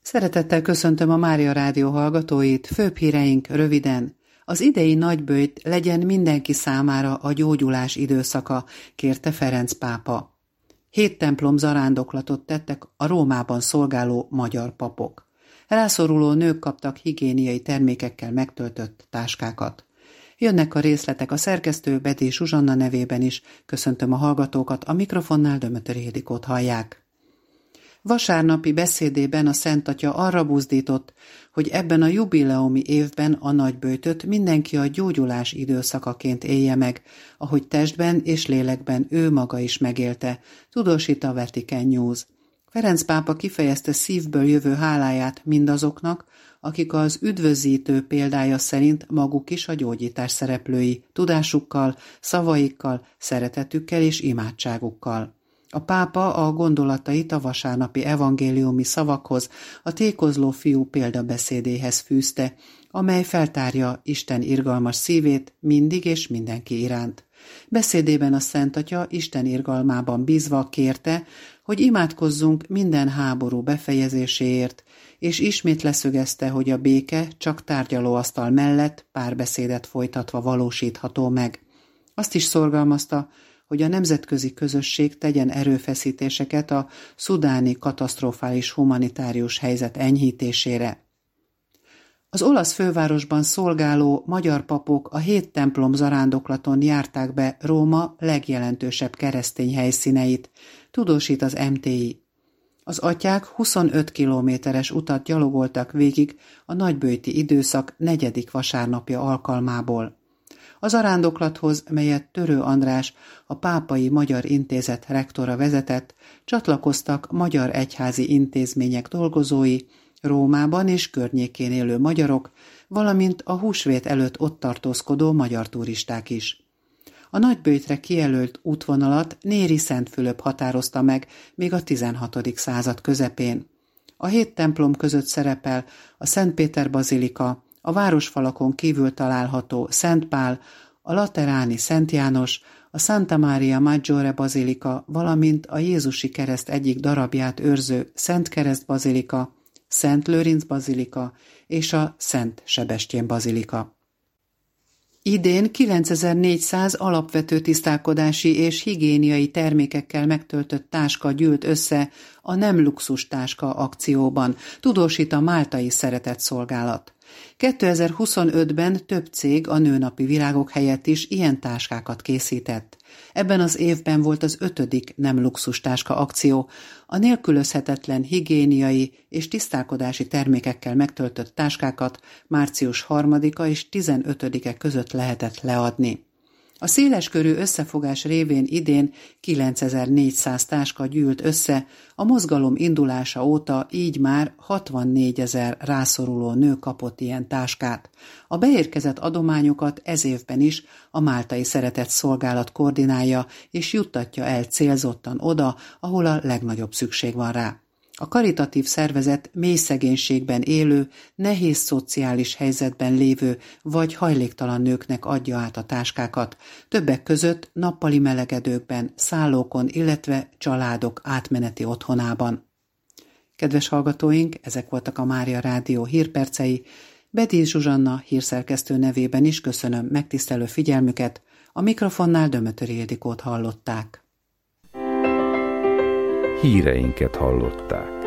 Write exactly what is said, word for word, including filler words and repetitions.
Szeretettel köszöntöm a Mária Rádió hallgatóit, főbb híreink röviden. Az idei nagyböjt legyen mindenki számára a gyógyulás időszaka, kérte Ferenc pápa. Hét templom zarándoklatot tettek a Rómában szolgáló magyar papok. Rászoruló nők kaptak higiéniai termékekkel megtöltött táskákat. Jönnek a részletek a szerkesztő Bedély Zsuzsanna nevében is, köszöntöm a hallgatókat, a mikrofonnál Dömötöri Ildikót hallják. Vasárnapi beszédében a Szent Atya arra buzdított, hogy ebben a jubileumi évben a nagyböjtöt mindenki a gyógyulás időszakaként élje meg, ahogy testben és lélekben ő maga is megélte, tudósít a Vatican News. Ferenc pápa kifejezte szívből jövő háláját mindazoknak, akik az üdvözítő példája szerint maguk is a gyógyítás szereplői, tudásukkal, szavaikkal, szeretetükkel és imádságukkal. A pápa a gondolatait a vasárnapi evangéliumi szavakhoz, a tékozló fiú példabeszédéhez fűzte, amely feltárja Isten irgalmas szívét mindig és mindenki iránt. Beszédében a Szent Atya Isten irgalmában bízva kérte, hogy imádkozzunk minden háború befejezéséért, és ismét leszögezte, hogy a béke csak tárgyalóasztal mellett párbeszédet folytatva valósítható meg. Azt is szorgalmazta, hogy a nemzetközi közösség tegyen erőfeszítéseket a szudáni katasztrofális humanitárius helyzet enyhítésére. Az olasz fővárosban szolgáló magyar papok a hét templom zarándoklaton járták be Róma legjelentősebb keresztény helyszíneit, tudósít az em té i. Az atyák huszonöt kilométeres utat gyalogoltak végig a nagyböjti időszak negyedik vasárnapja alkalmából. A zarándoklathoz, melyet Törő András, a Pápai Magyar Intézet rektora vezetett, csatlakoztak magyar egyházi intézmények dolgozói, Rómában és környékén élő magyarok, valamint a húsvét előtt ott tartózkodó magyar turisták is. A nagyböjtre kijelölt útvonalat Néri Szent Fülöp határozta meg még a tizenhatodik század közepén. A hét templom között szerepel a Szent Péter bazilika, a városfalakon kívül található Szent Pál, a lateráni Szent János, a Santa Maria Maggiore bazilika, valamint a Jézusi kereszt egyik darabját őrző Szent Kereszt bazilika, Szent Lőrinc bazilika és a Szent Sebestyén bazilika. Idén kilencezer-négyszáz alapvető tisztálkodási és higiéniai termékekkel megtöltött táska gyűlt össze a Nem Luxus Táska akcióban, tudósít a Máltai Szeretett Szolgálat. kétezer-huszonötben több cég a nőnapi virágok helyett is ilyen táskákat készített. Ebben az évben volt az ötödik Nem Luxus Táska akció. A nélkülözhetetlen higiéniai és tisztálkodási termékekkel megtöltött táskákat március harmadika és tizenötödike között lehetett leadni. A széleskörű összefogás révén idén kilencezer-négyszáz táska gyűlt össze, a mozgalom indulása óta így már hatvannégyezer rászoruló nő kapott ilyen táskát. A beérkezett adományokat ez évben is a Máltai Szeretett Szolgálat koordinálja és juttatja el célzottan oda, ahol a legnagyobb szükség van rá. A karitatív szervezet mély szegénységben élő, nehéz szociális helyzetben lévő vagy hajléktalan nőknek adja át a táskákat, többek között nappali melegedőkben, szállókon, illetve családok átmeneti otthonában. Kedves hallgatóink, ezek voltak a Mária Rádió hírpercei. Bedély Zsuzsanna hírszerkesztő nevében is köszönöm megtisztelő figyelmüket, a mikrofonnál Dömötöri Ildikót hallották. Híreinket hallották.